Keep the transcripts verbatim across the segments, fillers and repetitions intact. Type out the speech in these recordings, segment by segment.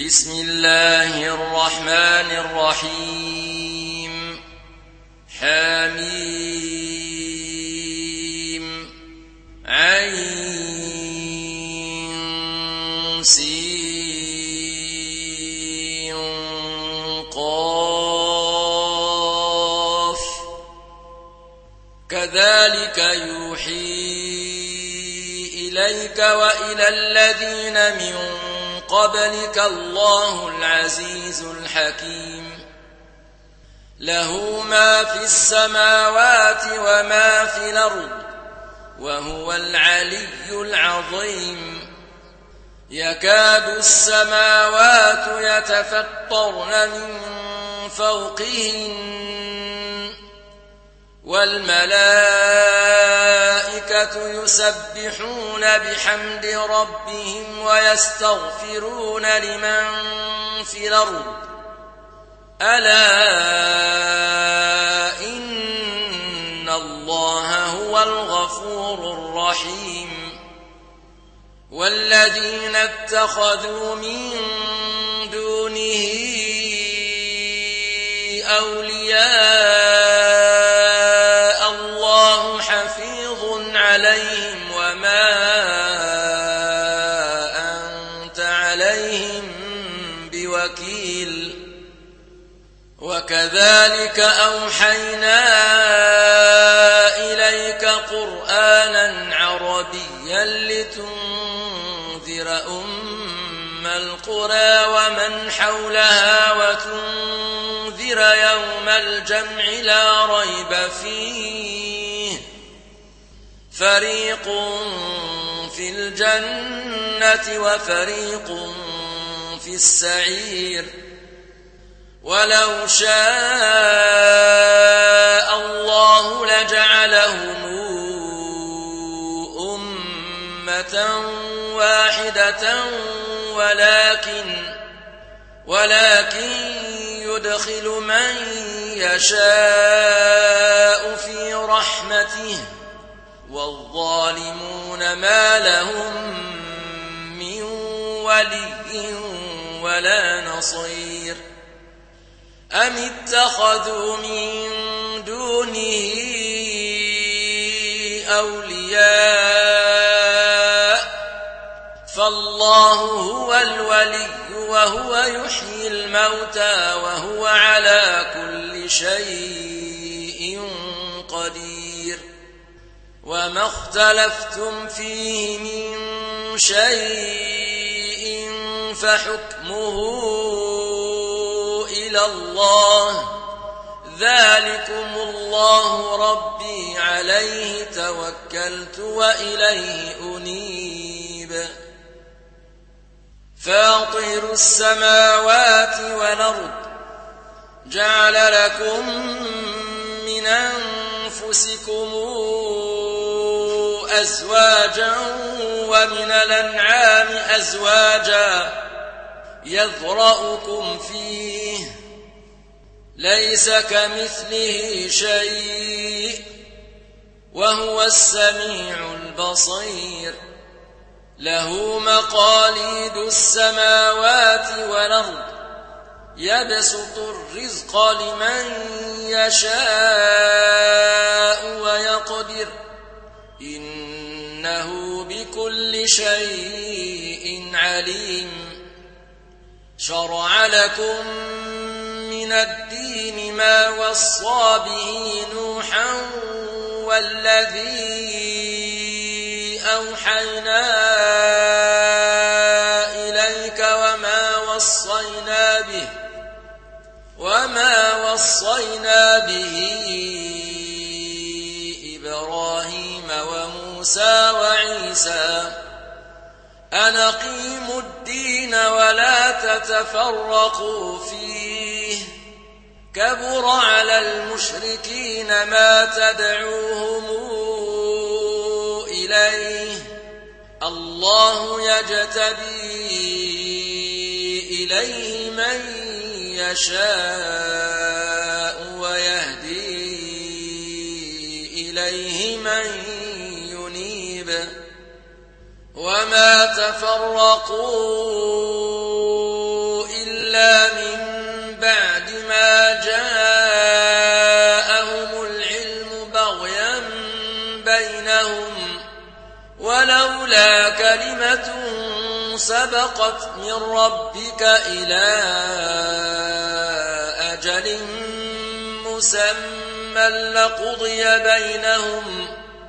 بسم الله الرحمن الرحيم. حميم عين سين قاف كذلك يوحي إليك وإلى الذين من قبلك الله العزيز الحكيم. له ما في السماوات وما في الأرض وهو العلي العظيم. يكاد السماوات يتفطرن من فوقهن والملائكة يسبحون بحمد ربهم ويستغفرون لمن في الأرض ألا إن الله هو الغفور الرحيم. والذين اتخذوا من دونه أولياء الله حفيظ عليهم وما أنت عليهم بوكيل. وكذلك أوحينا إليك قرآنا عربيا لتنذر أم القرى ومن حولها وتنذر يوم الجمع لا ريب فيه فريق في الجنة وفريق في السعير. ولو شاء الله لجعلهم أمة واحدة ولكن ولكن يدخل من يشاء في رحمته والظالمون ما لهم من ولي ولا نصير. أم اتخذوا من دونه أولياء فالله هو الولي وهو يحيي الموتى وهو على كل شيء قدير. وما اختلفتم فيه من شيء فحكمه إلى الله ذلكم الله ربي عليه توكلت وإليه أنيب. فاطر السماوات والأرض جعل لكم من أنفسكم أزواجا ومن الأنعام أزواجا يذرأكم فيه ليس كمثله شيء وهو السميع البصير. له مقاليد السماوات والأرض يبسط الرزق لمن يشاء ويقدر إنه بكل شيء عليم. شرع لكم من الدين ما وصى به نوحا والذي أوحينا إليك وما وصينا به وما وصينا به إبراهيم وموسى وعيسى أن أقيموا الدين ولا تتفرقوا فيه كبر على المشركين ما تدعوهم إليه. الله يجتبي إليه من يشاء ويهدي إليه من ينيب. وما تفرقوا سبقت من ربك إلى أجل مسمى لقضي بينهم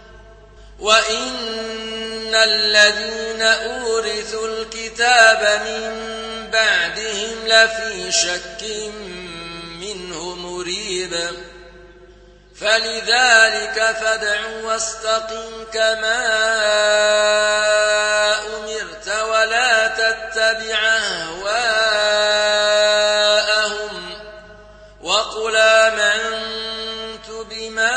وإن الذين أورثوا الكتاب من بعدهم لفي شك منه مريب فلذلك فادع واستقم كما أمرت ولا تتبع أهواءهم وقل آمنت بما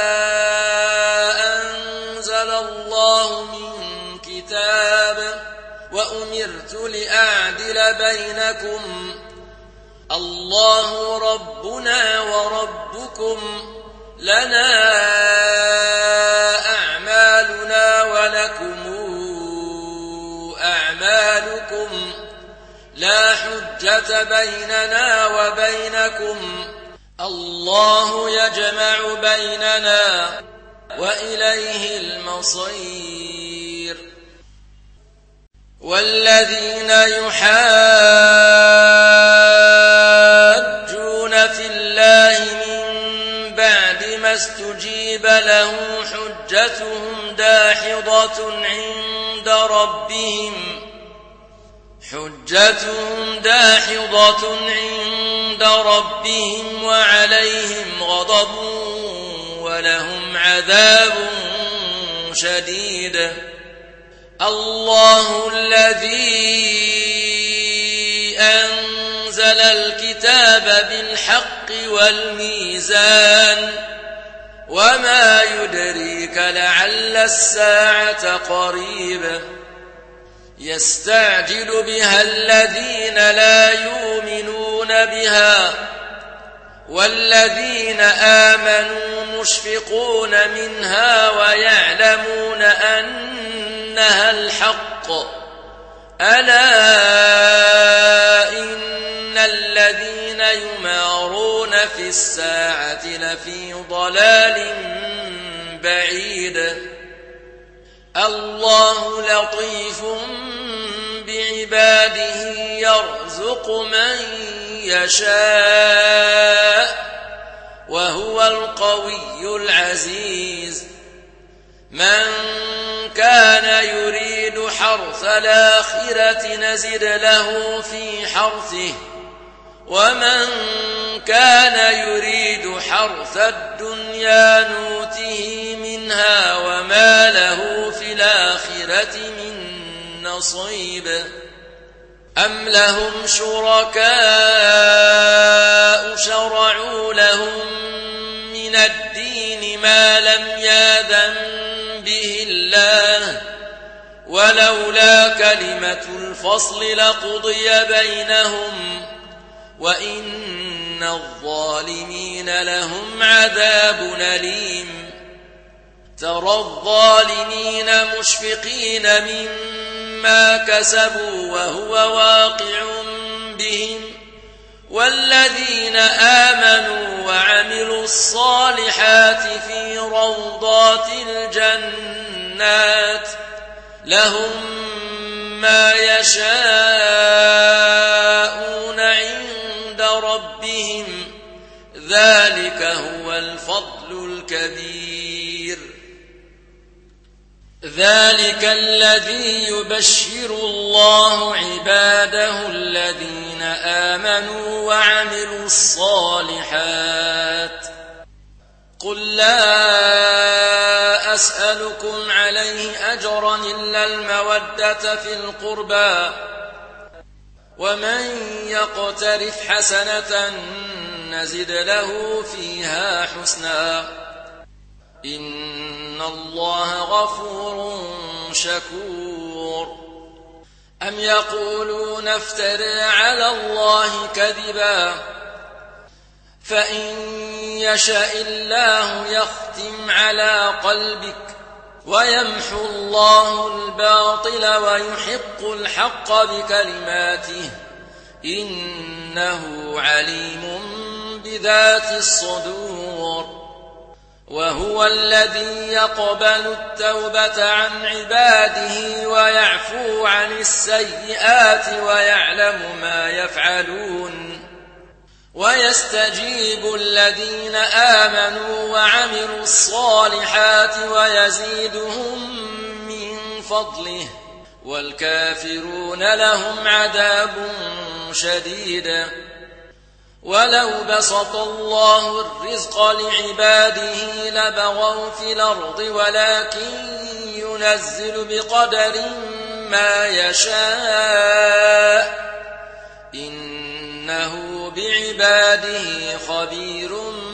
أنزل الله من كتاب وأمرت لأعدل بينكم الله ربنا وربكم لنا أعمالنا ولكم أعمالكم لا حجة بيننا وبينكم الله يجمع بيننا وإليه المصير والذين يحاجون في الله من بعد ما استجيب له حجتهم داحضة عند ربهم حجتهم داحضة عند ربهم وعليهم غضب ولهم عذاب شديد الله الذي أنزل الكتاب بالحق والميزان وما يدريك لعل الساعة قريبة يستعجل بها الذين لا يؤمنون بها والذين آمنوا مشفقون منها ويعلمون أنها الحق ألا إن الذين يمارون في الساعة لفي ضلال بعيد الله لطيف بعباده يرزق من يشاء وهو القوي العزيز من كان يريد حرث الآخرة نزد له في حرثه ومن كان يريد حرث الدنيا نوته منها وما له في الآخرة من نصيب أم لهم شركاء شرعوا لهم من الدين ما لم يأذن به الله ولولا كلمة الفصل لقضي بينهم وإن الظالمين لهم عذاب أليم ترى الظالمين مشفقين مما كسبوا وهو واقع بهم والذين آمنوا وعملوا الصالحات في روضات الجنات لهم ما يشاءون عند ربهم ذلك هو الفضل الكبير ذلك الذي يبشر الله عباده الذين آمنوا وعملوا الصالحات قل لا أسألكم عليه أجرا إلا المودة في القربى ومن يقترف حسنة نزد له فيها حسنا إن الله غفور شكور أم يقولون افترى على الله كذبا فإن يشاء الله يختم على قلبك ويمحو الله الباطل ويحق الحق بكلماته إنه عليم بذات الصدور وهو الذي يقبل التوبة عن عباده ويعفو عن السيئات ويعلم ما يفعلون ويستجيب الذين آمنوا وعملوا الصالحات ويزيدهم من فضله والكافرون لهم عذاب شديد. ولو بسط الله الرزق لعباده لبغوا في الأرض ولكن ينزل بقدر ما يشاء إنه بعباده خبير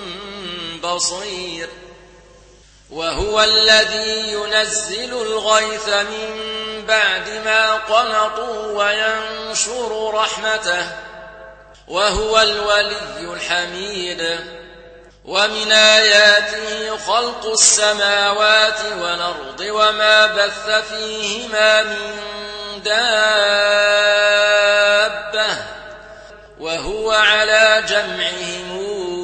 بصير. وهو الذي ينزل الغيث من بعد ما قنطوا وينشر رحمته وهو الولي الحميد. ومن آياته خلق السماوات والأرض وما بث فيهما من دابة وهو على جمعهم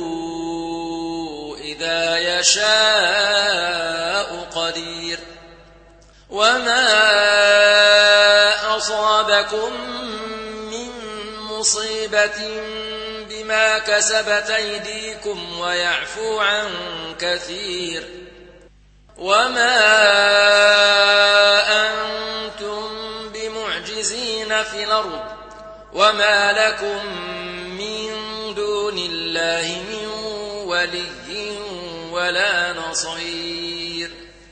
إذا يشاء قدير. وما أصابكم من مصيبة بما كسبت أيديكم ويعفو عن كثير. وما أنتم بمعجزين في الأرض وما لكم من دون الله من ولي ولا نصير.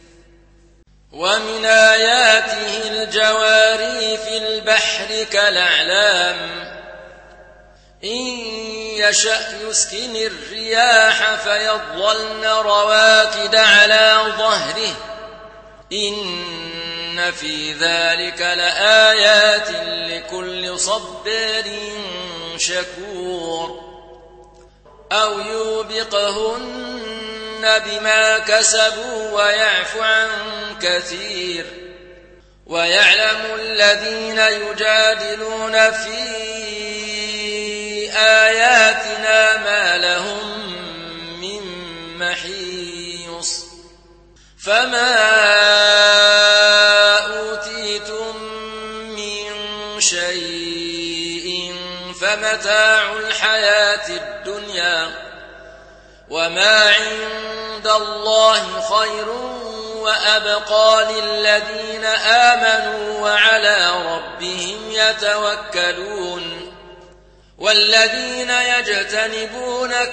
ومن آياته الجواري في البحر كالأعلام إن يشأ يسكن الرياح فيظلن رواكد على ظهره إن في ذلك لآيات لكل صبار شكور. أو يوبقهن بما كسبوا ويعفو عن كثير. ويعلم الذين يجادلون في آياتنا ما لهم من محيص. فما أوتيتم من شيء فمتاع الحياة الدنيا وما عند الله خير وأبقى للذين آمنوا وعلى ربهم يتوكلون. والذين يجتنبون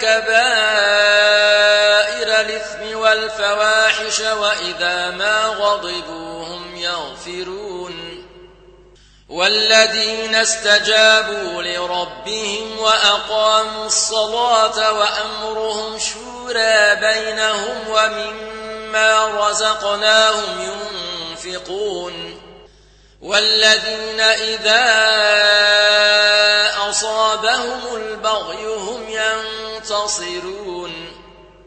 كبائر الإثم والفواحش وإذا ما غضبوا هم يغفرون. والذين استجابوا لربهم وأقاموا الصلاة وأمرهم شورى بينهم ومما رزقناهم ينفقون. والذين إذا أصابهم البغي هم ينتصرون.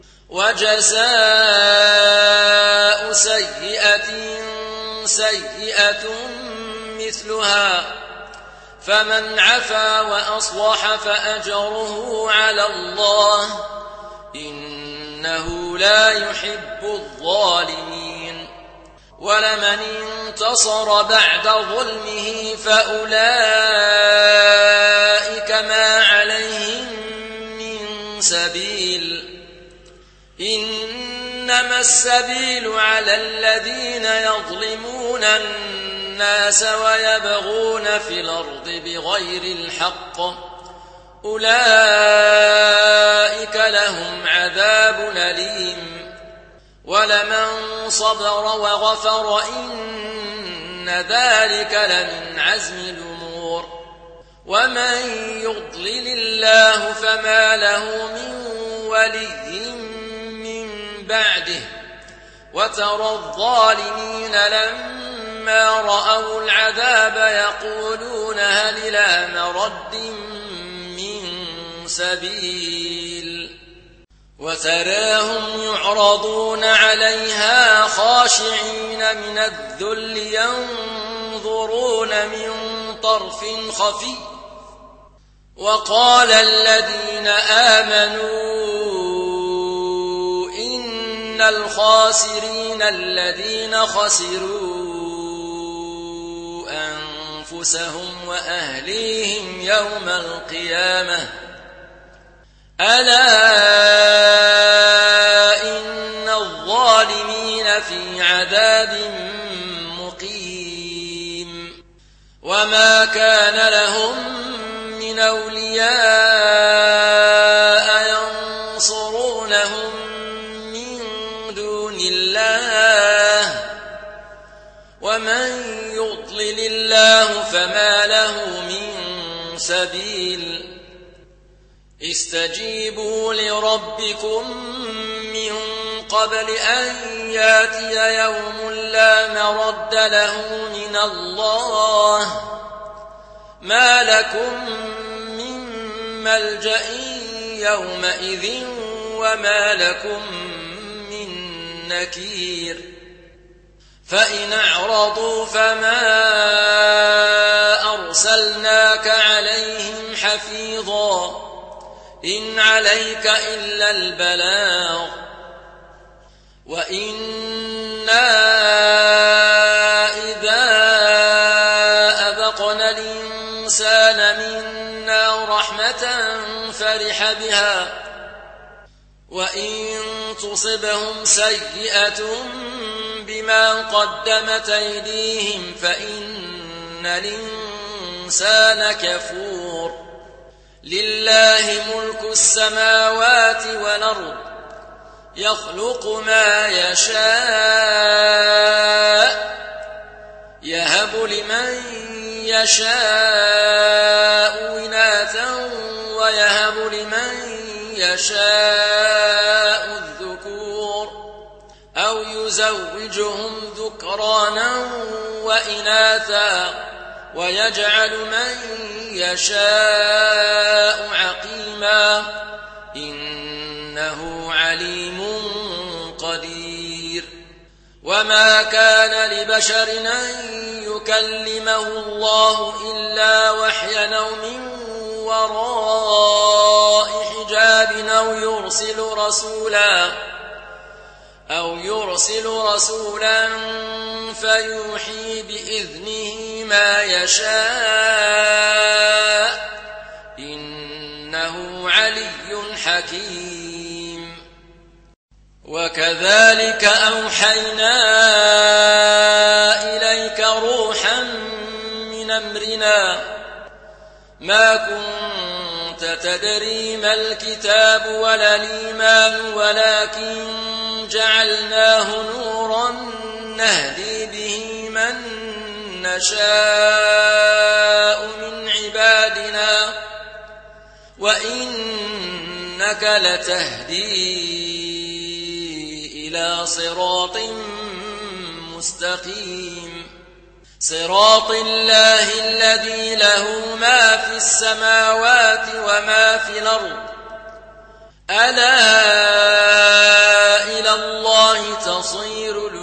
وجزاء سيئة سيئة مثلها فمن عفا وأصلح فأجره على الله إنه لا يحب الظالمين. ولمن انتصر بعد ظلمه فأولئك ما عليهم من سبيل إنما السبيل على الذين يظلمون الناس ويبغون في الأرض بغير الحق أولئك لهم عذاب أليم. ولمن صبر وغفر إن ذلك لمن عزم الأمور. ومن يضلل الله فما له من ولي من بعده. وترى الظالمين لما رأوا العذاب يقولون هل إلى مرد من سبيل. وتراهم يعرضون عليها خاشعين من الذل ينظرون من طرف خفي. وقال الذين آمنوا إن الخاسرين الذين خسروا أنفسهم وأهليهم يوم القيامة ألا إن الظالمين في عذاب مقيم وما كان لهم من أولياء ينصرونهم من دون الله ومن يضلل الله فما له من سبيل استجيبوا لربكم من قبل أن ياتي يوم لا مرد له من الله ما لكم من ملجأ يومئذ وما لكم من نكير فإن أعرضوا فما أرسلناك عليهم حفيظا إن عليك إلا البلاغ وإنا إذا أذقنا الإنسان منا رحمة فرح بها وإن تصبهم سيئة بما قدمت أيديهم فإن الإنسان كفور لله ملك السماوات والأرض يخلق ما يشاء يهب لمن يشاء إناثا ويهب لمن يشاء الذكور أو يزوجهم ذكرانا وإناثا ويجعل من يشاء عقيما إنه عليم قدير وما كان لبشر أن يكلمه الله إلا وحيا أو من وراء حجاب أو يرسل رسولا أو يرسل رسولا فيوحي بإذنه ما يشاء إنه علي حكيم وكذلك أوحينا إليك روحا من أمرنا ما كنت تدري ما الكتاب ولا الإيمان ولكن جعلناه نورا نهدي به من نشاء من عبادنا وإنك لتهدي إلى صراط مستقيم صراط الله الذي له ما في السماوات وما في الأرض ألا إلى الله تصير